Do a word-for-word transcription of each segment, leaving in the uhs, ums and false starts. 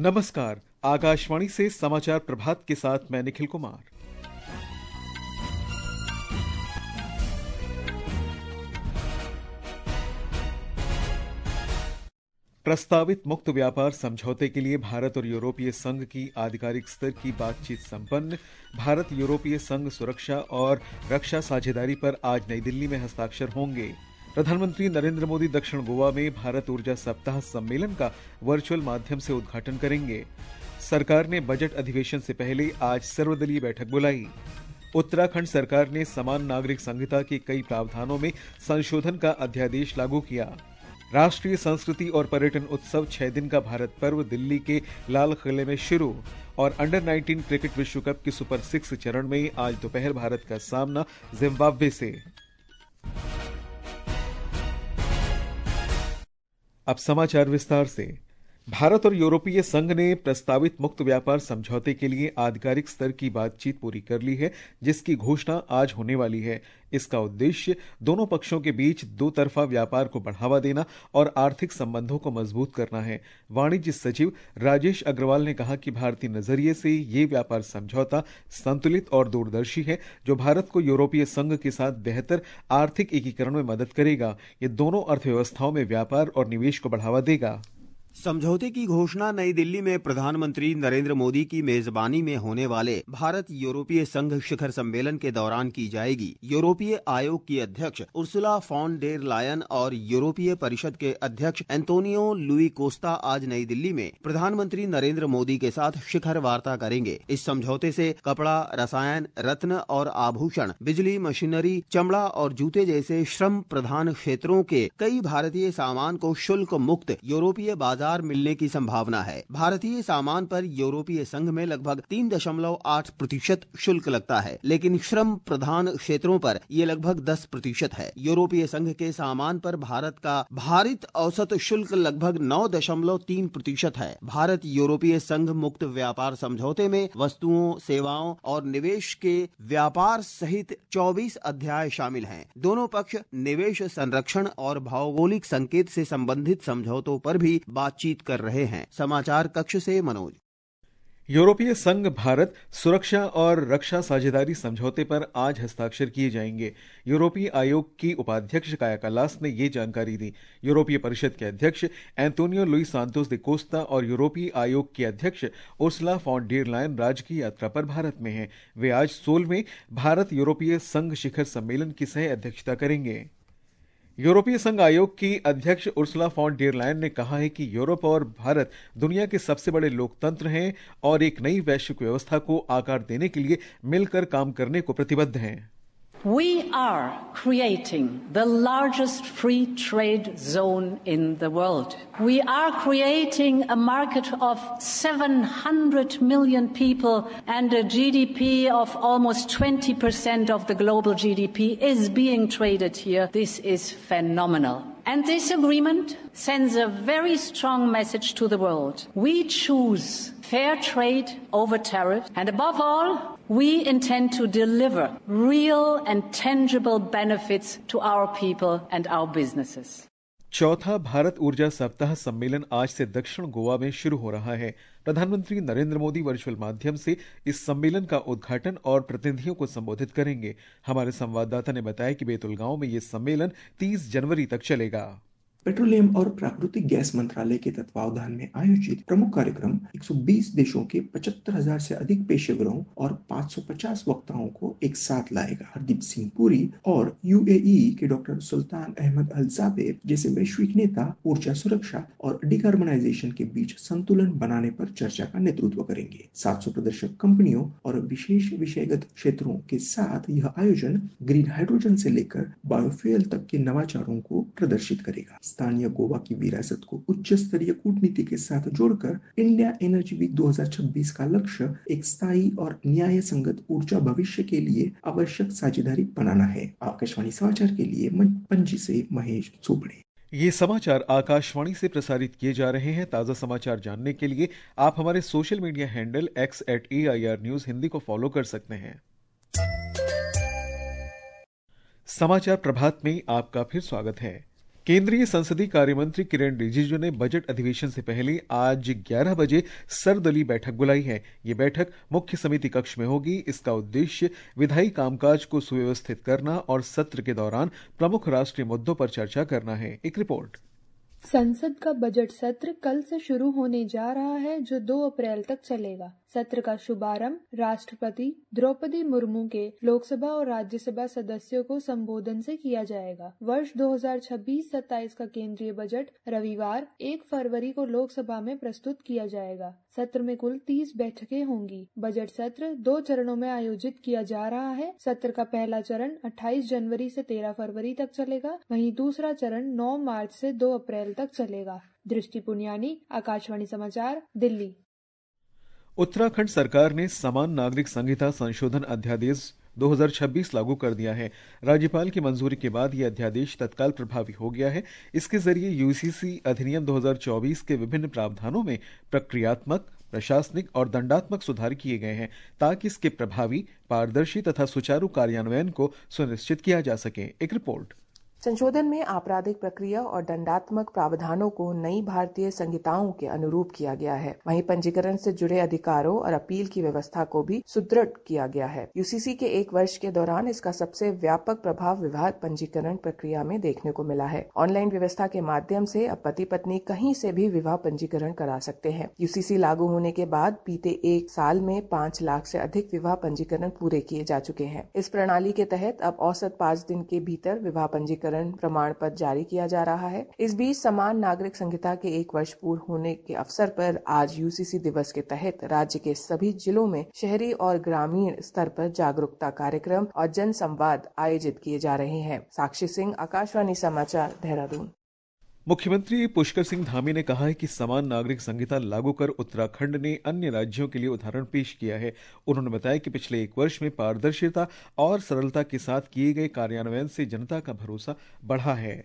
नमस्कार, आकाशवाणी से समाचार प्रभात के साथ मैं निखिल कुमार। प्रस्तावित मुक्त व्यापार समझौते के लिए भारत और यूरोपीय संघ की आधिकारिक स्तर की बातचीत संपन्न। भारत यूरोपीय संघ सुरक्षा और रक्षा साझेदारी पर आज नई दिल्ली में हस्ताक्षर होंगे। प्रधानमंत्री नरेंद्र मोदी दक्षिण गोवा में भारत ऊर्जा सप्ताह सम्मेलन का वर्चुअल माध्यम से उद्घाटन करेंगे। सरकार ने बजट अधिवेशन से पहले आज सर्वदलीय बैठक बुलाई। उत्तराखंड सरकार ने समान नागरिक संहिता के कई प्रावधानों में संशोधन का अध्यादेश लागू किया। राष्ट्रीय संस्कृति और पर्यटन उत्सव छह दिन का भारत पर्व दिल्ली के लाल किले में शुरू। और अंडर नाइनटीन क्रिकेट विश्व कप के सुपर सिक्स चरण में आज दोपहर भारत का सामना जिम्बाब्वे से। अब समाचार विस्तार से। भारत और यूरोपीय संघ ने प्रस्तावित मुक्त व्यापार समझौते के लिए आधिकारिक स्तर की बातचीत पूरी कर ली है, जिसकी घोषणा आज होने वाली है। इसका उद्देश्य दोनों पक्षों के बीच दो तरफा व्यापार को बढ़ावा देना और आर्थिक संबंधों को मजबूत करना है। वाणिज्य सचिव राजेश अग्रवाल ने कहा कि भारतीय नजरिए से ये व्यापार समझौता संतुलित और दूरदर्शी है, जो भारत को यूरोपीय संघ के साथ बेहतर आर्थिक एकीकरण में मदद करेगा। ये दोनों अर्थव्यवस्थाओं में व्यापार और निवेश को बढ़ावा देगा। समझौते की घोषणा नई दिल्ली में प्रधानमंत्री नरेंद्र मोदी की मेजबानी में होने वाले भारत यूरोपीय संघ शिखर सम्मेलन के दौरान की जाएगी। यूरोपीय आयोग की अध्यक्ष उर्सुला फॉन डेर लायन और यूरोपीय परिषद के अध्यक्ष एंटोनियो लुई कोस्टा आज नई दिल्ली में प्रधानमंत्री नरेंद्र मोदी के साथ शिखर वार्ता करेंगे। इस समझौते से कपड़ा, रसायन, रत्न और आभूषण, बिजली, मशीनरी, चमड़ा और जूते जैसे श्रम प्रधान क्षेत्रों के कई भारतीय सामान को शुल्क मुक्त यूरोपीय बाजार मिलने की संभावना है। भारतीय सामान पर यूरोपीय संघ में लगभग तीन दशमलव आठ प्रतिशत शुल्क लगता है, लेकिन श्रम प्रधान क्षेत्रों पर यह लगभग दस प्रतिशत है। यूरोपीय संघ के सामान पर भारत का भारित औसत शुल्क लगभग नौ दशमलव तीन प्रतिशत है। भारत यूरोपीय संघ मुक्त व्यापार समझौते में वस्तुओं, सेवाओं और निवेश के व्यापार सहित चौबीस अध्याय शामिल हैं। दोनों पक्ष निवेश संरक्षण और भौगोलिक संकेत से संबंधित समझौतों पर भी बातचीत कर रहे हैं। समाचार कक्ष से मनोज। यूरोपीय संघ भारत सुरक्षा और रक्षा साझेदारी समझौते पर आज हस्ताक्षर किए जाएंगे। यूरोपीय आयोग की उपाध्यक्ष काया कालास ने ये जानकारी दी। यूरोपीय परिषद के अध्यक्ष Antonio Luis Santos da Costa और यूरोपीय आयोग की अध्यक्ष उर्सुला फॉन डेर लायन राज्य की यात्रा पर भारत में हैं। वे आज सोल में भारत यूरोपीय संघ शिखर सम्मेलन की सह अध्यक्षता करेंगे। यूरोपीय संघ आयोग की अध्यक्ष उर्सुला फॉन डेर लायन ने कहा है कि यूरोप और भारत दुनिया के सबसे बड़े लोकतंत्र हैं और एक नई वैश्विक व्यवस्था को आकार देने के लिए मिलकर काम करने को प्रतिबद्ध हैं। We are creating the largest free trade zone in the world. We are creating a market of seven hundred million people, and a G D P of almost twenty percent of the global G D P is being traded here. This is phenomenal. And this agreement sends a very strong message to the world. We choose fair trade over tariff, and above all, we intend to deliver real and tangible benefits to our people and our businesses. चौथा भारत ऊर्जा सप्ताह सम्मेलन आज से दक्षिण गोवा में शुरू हो रहा है। प्रधानमंत्री नरेंद्र मोदी वर्चुअल माध्यम से इस सम्मेलन का उद्घाटन और प्रतिनिधियों को संबोधित करेंगे। हमारे संवाददाता ने बताया कि बैतुल गांव में यह सम्मेलन तीस जनवरी तक चलेगा। पेट्रोलियम और प्राकृतिक गैस मंत्रालय के तत्वावधान में आयोजित प्रमुख कार्यक्रम एक सौ बीस देशों के पचहत्तर हजार से अधिक पेशेवरों और पाँच सौ पचास वक्ताओं को एक साथ लाएगा। हरदीप सिंह पुरी और यूएई के doctor Sultan Ahmed Al Jaber जैसे वैश्विक नेता ऊर्जा सुरक्षा और डिकार्बनाइजेशन के बीच संतुलन बनाने पर चर्चा का नेतृत्व करेंगे। सात सौ प्रदर्शक कंपनियों और विशेष विषयगत क्षेत्रों के साथ यह आयोजन ग्रीन हाइड्रोजन से लेकर बायोफ्यूल तक के नवाचारों को प्रदर्शित करेगा। स्थानीय गोवा की विरासत को उच्च स्तरीय कूटनीति के साथ जोड़कर इंडिया एनर्जी वीक दो हज़ार छब्बीस का लक्ष्य एक स्थायी और न्याय संगत ऊर्जा भविष्य के लिए आवश्यक साझेदारी बनाना है। आकाशवाणी समाचार के लिए पणजी से महेश चोपड़े। ये समाचार आकाशवाणी से प्रसारित किए जा रहे हैं। ताजा समाचार जानने के लिए आप हमारे social media handle X at A I R news Hindi को फॉलो कर सकते हैं। समाचार प्रभात में आपका फिर स्वागत है। केंद्रीय संसदीय कार्य मंत्री किरेन रिजिजू ने बजट अधिवेशन से पहले आज ग्यारह बजे सर्वदलीय बैठक बुलाई है। ये बैठक मुख्य समिति कक्ष में होगी। इसका उद्देश्य विधायी कामकाज को सुव्यवस्थित करना और सत्र के दौरान प्रमुख राष्ट्रीय मुद्दों पर चर्चा करना है। एक रिपोर्ट। संसद का बजट सत्र कल से शुरू होने जा रहा है, जो दो अप्रैल तक चलेगा। सत्र का शुभारंभ राष्ट्रपति द्रौपदी मुर्मू के लोकसभा और राज्यसभा सदस्यों को संबोधन से किया जाएगा। वर्ष दो हज़ार छब्बीस सत्ताईस का केंद्रीय बजट रविवार एक फरवरी को लोकसभा में प्रस्तुत किया जाएगा। सत्र में कुल तीस बैठकें होंगी। बजट सत्र दो चरणों में आयोजित किया जा रहा है। सत्र का पहला चरण अट्ठाईस जनवरी से तेरह फरवरी तक चलेगा, वहीं दूसरा चरण नौ मार्च से दो अप्रैल तक चलेगा। दृष्टि पुनियानी, आकाशवाणी समाचार, दिल्ली। उत्तराखंड सरकार ने समान नागरिक संहिता संशोधन अध्यादेश दो हज़ार छब्बीस लागू कर दिया है। राज्यपाल की मंजूरी के बाद यह अध्यादेश तत्काल प्रभावी हो गया है। इसके जरिए यूसीसी अधिनियम दो हज़ार चौबीस के विभिन्न प्रावधानों में प्रक्रियात्मक, प्रशासनिक और दंडात्मक सुधार किए गए हैं, ताकि इसके प्रभावी, पारदर्शी तथा सुचारू कार्यान्वयन को सुनिश्चित किया जा सके। एक रिपोर्ट। संशोधन में आपराधिक प्रक्रिया और दंडात्मक प्रावधानों को नई भारतीय संहिताओं के अनुरूप किया गया है। वहीं पंजीकरण से जुड़े अधिकारों और अपील की व्यवस्था को भी सुदृढ़ किया गया है। यूसीसी के एक वर्ष के दौरान इसका सबसे व्यापक प्रभाव विवाह पंजीकरण प्रक्रिया में देखने को मिला है। ऑनलाइन व्यवस्था के माध्यम से अब पति पत्नी कहीं से भी विवाह पंजीकरण करा सकते हैं। यूसीसी लागू होने के बाद बीते एक साल में पाँच लाख से अधिक विवाह पंजीकरण पूरे किए जा चुके हैं। इस प्रणाली के तहत अब औसत पाँच दिन के भीतर विवाह पंजीकरण प्रमाण पत्र जारी किया जा रहा है। इस बीच समान नागरिक संहिता के एक वर्ष पूर्ण होने के अवसर पर आज यूसीसी दिवस के तहत राज्य के सभी जिलों में शहरी और ग्रामीण स्तर पर जागरूकता कार्यक्रम और जन संवाद आयोजित किए जा रहे हैं। साक्षी सिंह, आकाशवाणी समाचार, देहरादून। मुख्यमंत्री पुष्कर सिंह धामी ने कहा है कि समान नागरिक संहिता लागू कर उत्तराखंड ने अन्य राज्यों के लिए उदाहरण पेश किया है। उन्होंने बताया कि पिछले एक वर्ष में पारदर्शिता और सरलता के साथ किए गए कार्यान्वयन से जनता का भरोसा बढ़ा है।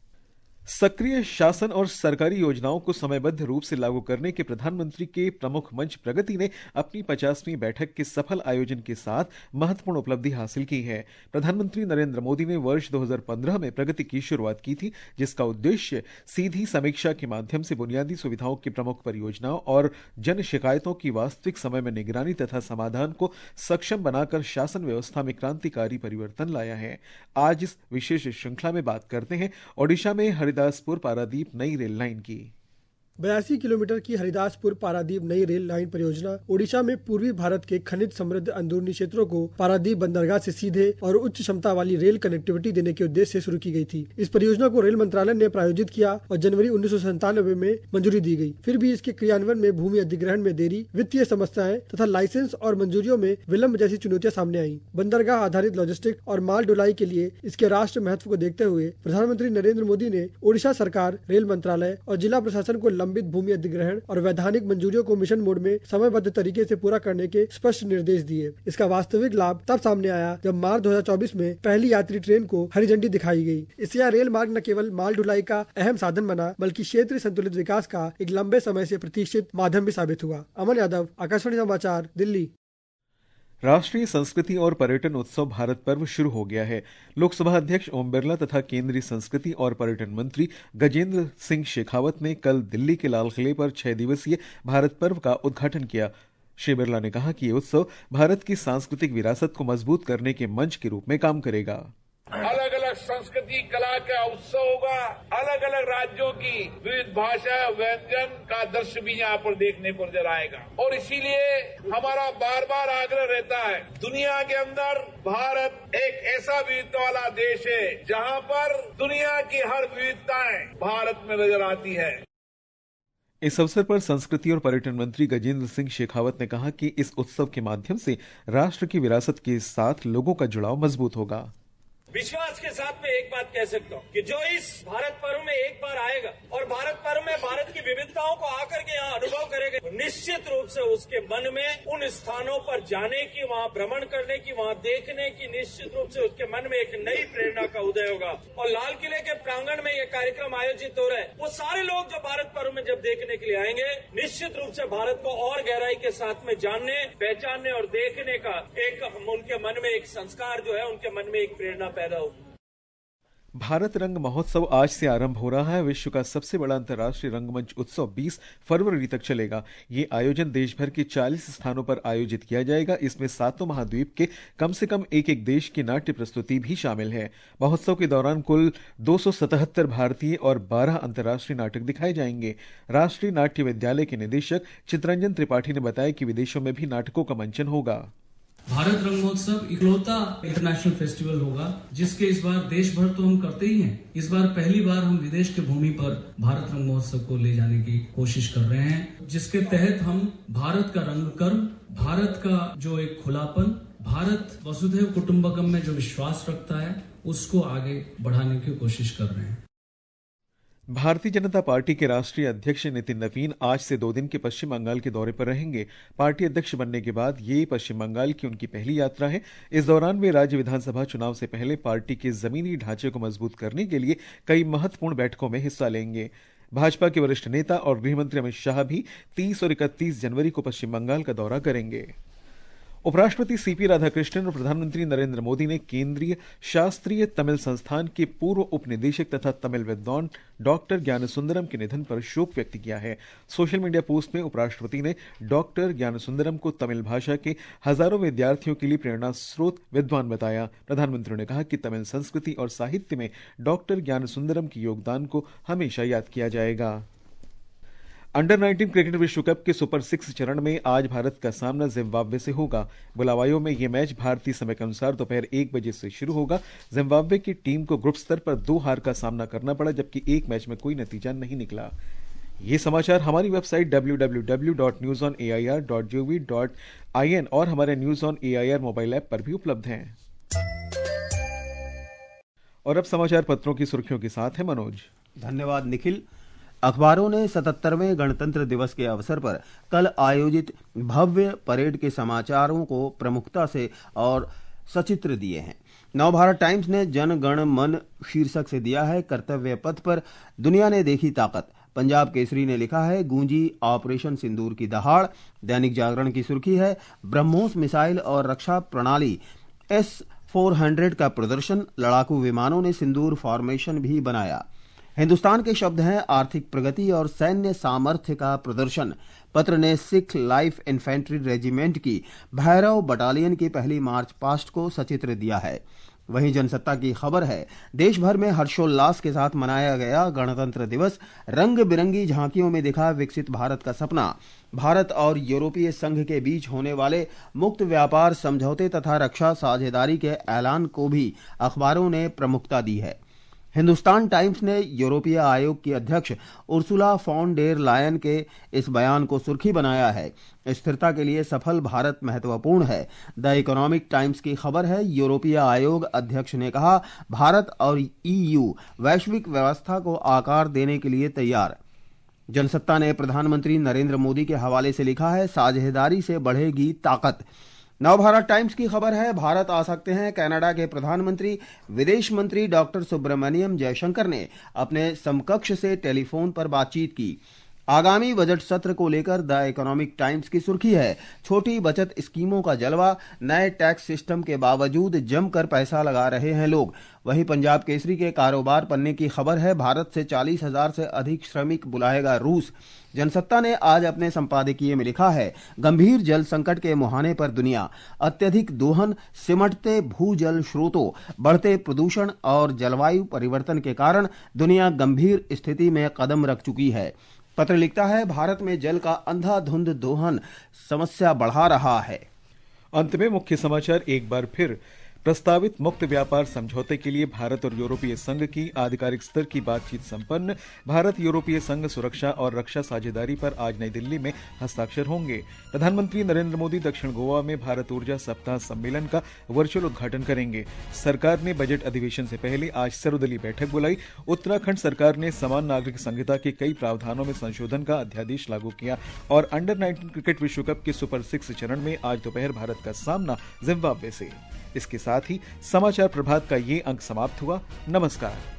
सक्रिय शासन और सरकारी योजनाओं को समयबद्ध रूप से लागू करने के प्रधानमंत्री के प्रमुख मंच प्रगति ने अपनी पचासवीं बैठक के सफल आयोजन के साथ महत्वपूर्ण उपलब्धि हासिल की है। प्रधानमंत्री नरेंद्र मोदी ने वर्ष दो हज़ार पंद्रह में प्रगति की शुरुआत की थी, जिसका उद्देश्य सीधी समीक्षा के माध्यम से बुनियादी सुविधाओं की प्रमुख परियोजनाओं और जन शिकायतों की वास्तविक समय में निगरानी तथा समाधान को सक्षम बनाकर शासन व्यवस्था में क्रांतिकारी परिवर्तन लाया है। आज इस विशेष श्रृंखला में बात करते हैं ओडिशा में हरिदासपुर पारादीप नई रेल लाइन की। बयासी किलोमीटर की हरिदासपुर पारादीप नई रेल लाइन परियोजना ओडिशा में पूर्वी भारत के खनिज समृद्ध अंदरूनी क्षेत्रों को पारादीप बंदरगाह से सीधे और उच्च क्षमता वाली रेल कनेक्टिविटी देने के उद्देश्य से शुरू की गई थी। इस परियोजना को रेल मंत्रालय ने प्रायोजित किया और जनवरी उन्नीस सौ सत्तानवे में मंजूरी दी गई। फिर भी इसके क्रियान्वयन में भूमि अधिग्रहण में देरी, वित्तीय समस्याएं तथा लाइसेंस और मंजूरियों में विलंब जैसी चुनौतियां सामने आई। बंदरगाह आधारित लॉजिस्टिक और माल ढुलाई के लिए इसके राष्ट्रीय महत्व को देखते हुए प्रधानमंत्री नरेंद्र मोदी ने ओडिशा सरकार, रेल मंत्रालय और जिला प्रशासन को लंबित भूमि अधिग्रहण और वैधानिक मंजूरियों को मिशन मोड में समयबद्ध तरीके से पूरा करने के स्पष्ट निर्देश दिए। इसका वास्तविक लाभ तब सामने आया जब मार्च दो हज़ार चौबीस में पहली यात्री ट्रेन को हरी झंडी दिखाई गई। इससे यह रेल मार्ग न केवल माल ढुलाई का अहम साधन बना, बल्कि क्षेत्रीय संतुलित विकास का एक लंबे समय से प्रतीक्षित माध्यम भी साबित हुआ। अमन यादव, आकाशवाणी समाचार, दिल्ली। राष्ट्रीय संस्कृति और पर्यटन उत्सव भारत पर्व शुरू हो गया है। लोकसभा अध्यक्ष ओम बिरला तथा केंद्रीय संस्कृति और पर्यटन मंत्री गजेंद्र सिंह शेखावत ने कल दिल्ली के लाल किले पर छह दिवसीय भारत पर्व का उद्घाटन किया। श्री बिरला ने कहा कि ये उत्सव भारत की सांस्कृतिक विरासत को मजबूत करने के मंच के रूप में काम करेगा। अलग अलग संस्कृति कला का उत्सव होगा। अलग अलग राज्यों की विविध भाषा व्यंजन का दृश्य भी यहाँ पर देखने को नजर आएगा। और इसीलिए हमारा बार बार आग्रह रहता है, दुनिया के अंदर भारत एक ऐसा विविधता वाला देश है जहाँ पर दुनिया की हर विविधताएं भारत में नजर आती है। इस अवसर पर संस्कृति और पर्यटन मंत्री गजेंद्र सिंह शेखावत ने कहा कि इस उत्सव के माध्यम से राष्ट्र की विरासत के साथ लोगों का जुड़ाव मजबूत होगा। विश्वास के साथ में एक बात कह सकता हूँ कि जो इस भारत पर्व में एक बार आएगा और भारत पर्व में भारत की विविधताओं को आकर के यहाँ अनुभव करेगा, तो निश्चित रूप से उसके मन में उन स्थानों पर जाने की, वहाँ भ्रमण करने की, वहाँ देखने की, निश्चित रूप से उसके मन में एक नई प्रेरणा का उदय होगा। और लाल किले के प्रांगण में ये कार्यक्रम आयोजित हो रहा है, वो सारे लोग जो भारत पर्व में जब देखने के लिए आएंगे, निश्चित रूप से भारत को और गहराई के साथ में जानने, पहचानने और देखने का एक उनके मन में एक संस्कार जो है, उनके मन में एक प्रेरणा पैदा होगी। भारत रंग महोत्सव आज से आरंभ हो रहा है। विश्व का सबसे बड़ा अंतर्राष्ट्रीय रंगमंच उत्सव बीस फरवरी तक चलेगा। ये आयोजन देश भर के चालीस स्थानों पर आयोजित किया जाएगा। इसमें सातों महाद्वीप के कम से कम एक एक देश की नाट्य प्रस्तुति भी शामिल है। महोत्सव के दौरान कुल दो सौ सतहत्तर भारतीय और बारह अंतर्राष्ट्रीय नाटक दिखाए जाएंगे। राष्ट्रीय नाट्य विद्यालय के निदेशक चित्रंजन त्रिपाठी ने बताया कि विदेशों में भी नाटकों का मंचन होगा। भारत रंग महोत्सव इकलौता इंटरनेशनल फेस्टिवल होगा जिसके इस बार देश भर तो हम करते ही हैं, इस बार पहली बार हम विदेश के भूमि पर भारत रंग महोत्सव को ले जाने की कोशिश कर रहे हैं, जिसके तहत हम भारत का रंग कर्म, भारत का जो एक खुलापन, भारत वसुधैव कुटुंबकम में जो विश्वास रखता है उसको आगे बढ़ाने की कोशिश कर रहे हैं। भारतीय जनता पार्टी के राष्ट्रीय अध्यक्ष नितिन नवीन आज से दो दिन के पश्चिम बंगाल के दौरे पर रहेंगे। पार्टी अध्यक्ष बनने के बाद ये पश्चिम बंगाल की उनकी पहली यात्रा है। इस दौरान वे राज्य विधानसभा चुनाव से पहले पार्टी के जमीनी ढांचे को मजबूत करने के लिए कई महत्वपूर्ण बैठकों में हिस्सा लेंगे। भाजपा के वरिष्ठ नेता और गृहमंत्री अमित शाह भी तीस और इकतीस जनवरी को पश्चिम बंगाल का दौरा करेंगे। उपराष्ट्रपति सीपी राधाकृष्णन और प्रधानमंत्री नरेंद्र मोदी ने केंद्रीय शास्त्रीय तमिल संस्थान के पूर्व उपनिदेशक तथा तमिल विद्वान डॉक्टर ज्ञानसुंदरम के निधन पर शोक व्यक्त किया है। सोशल मीडिया पोस्ट में उपराष्ट्रपति ने डॉक्टर ज्ञानसुंदरम को तमिल भाषा के हजारों विद्यार्थियों के लिए प्रेरणा स्रोत विद्वान बताया। प्रधानमंत्री ने कहा कि तमिल संस्कृति और साहित्य में डॉक्टर ज्ञानसुंदरम के योगदान को हमेशा याद किया जाएगा। अंडर नाइनटीन क्रिकेट विश्व कप के सुपर सिक्स चरण में आज भारत का सामना जिम्बाब्वे से होगा। बुलावायो में यह मैच भारतीय समय के अनुसार दोपहर एक बजे से शुरू होगा। जिम्बाब्वे की टीम को ग्रुप स्तर पर दो हार का सामना करना पड़ा, जबकि एक मैच में कोई नतीजा नहीं निकला। ये समाचार हमारी website W W W dot news on A I R dot G O V dot I N और हमारे news on A I R mobile app पर भी उपलब्ध हैं। और अब समाचार पत्रों की सुर्खियों के साथ है मनोज। धन्यवाद निखिल। अखबारों ने सतहत्तरवें गणतंत्र दिवस के अवसर पर कल आयोजित भव्य परेड के समाचारों को प्रमुखता से और सचित्र दिए हैं। नवभारत टाइम्स ने जन गण मन शीर्षक से दिया है कर्तव्य पथ पर दुनिया ने देखी ताकत। पंजाब केसरी ने लिखा है गूंजी ऑपरेशन सिंदूर की दहाड़। दैनिक जागरण की सुर्खी है ब्रह्मोस मिसाइल और रक्षा प्रणाली एस फोर हंड्रेड का प्रदर्शन, लड़ाकू विमानों ने सिंदूर फॉर्मेशन भी बनाया। हिंदुस्तान के शब्द हैं आर्थिक प्रगति और सैन्य सामर्थ्य का प्रदर्शन। पत्र ने सिख लाइफ इन्फेंट्री रेजिमेंट की भैरव बटालियन की पहली मार्च पास्ट को सचित्र दिया है। वहीं जनसत्ता की खबर है देश भर में हर्षोल्लास के साथ मनाया गया गणतंत्र दिवस। रंग बिरंगी झांकियों में दिखा विकसित भारत का सपना। भारत और यूरोपीय संघ के बीच होने वाले मुक्त व्यापार समझौते तथा रक्षा साझेदारी के ऐलान को भी अखबारों ने प्रमुखता दी है। हिंदुस्तान टाइम्स ने यूरोपीय आयोग की अध्यक्ष उर्सुला फॉन डेर लायन के इस बयान को सुर्खी बनाया है स्थिरता के लिए सफल भारत महत्वपूर्ण है। द इकोनॉमिक टाइम्स की खबर है यूरोपीय आयोग अध्यक्ष ने कहा भारत और ईयू वैश्विक व्यवस्था को आकार देने के लिए तैयार। जनसत्ता ने प्रधानमंत्री नरेंद्र मोदी के हवाले से लिखा है साझेदारी से बढ़ेगी ताकत। नवभारत टाइम्स की खबर है भारत आ सकते हैं कनाडा के प्रधानमंत्री। विदेश मंत्री डॉक्टर सुब्रमण्यम जयशंकर ने अपने समकक्ष से टेलीफोन पर बातचीत की। आगामी बजट सत्र को लेकर द इकोनॉमिक टाइम्स की सुर्खी है छोटी बचत स्कीमों का जलवा, नए टैक्स सिस्टम के बावजूद जमकर पैसा लगा रहे हैं लोग। वहीं पंजाब केसरी के कारोबार पन्ने की खबर है भारत से चालीस हजार से अधिक श्रमिक बुलाएगा रूस। जनसत्ता ने आज अपने संपादकीय में लिखा है गंभीर जल संकट के मुहाने पर दुनिया, अत्यधिक दोहन, सिमटते भूजल स्रोतों, बढ़ते प्रदूषण और जलवायु परिवर्तन के कारण दुनिया गंभीर स्थिति में कदम रख चुकी है। पत्र लिखता है भारत में जल का अंधाधुंध दोहन समस्या बढ़ा रहा है। अंत में मुख्य समाचार एक बार फिर। प्रस्तावित मुक्त व्यापार समझौते के लिए भारत और यूरोपीय संघ की आधिकारिक स्तर की बातचीत संपन्न। भारत यूरोपीय संघ सुरक्षा और रक्षा साझेदारी पर आज नई दिल्ली में हस्ताक्षर होंगे। प्रधानमंत्री नरेंद्र मोदी दक्षिण गोवा में भारत ऊर्जा सप्ताह सम्मेलन का वर्चुअल उद्घाटन करेंगे। सरकार ने बजट अधिवेशन से पहले आज सर्वदलीय बैठक बुलाई। उत्तराखंड सरकार ने समान नागरिक संहिता के कई प्रावधानों में संशोधन का अध्यादेश लागू किया। और अंडर नाइनटीन क्रिकेट विश्व कप के सुपर सिक्स चरण में आज दोपहर भारत का सामना जिम्बाब्वे से। इसके साथ ही समाचार प्रभात का ये अंक समाप्त हुआ। नमस्कार।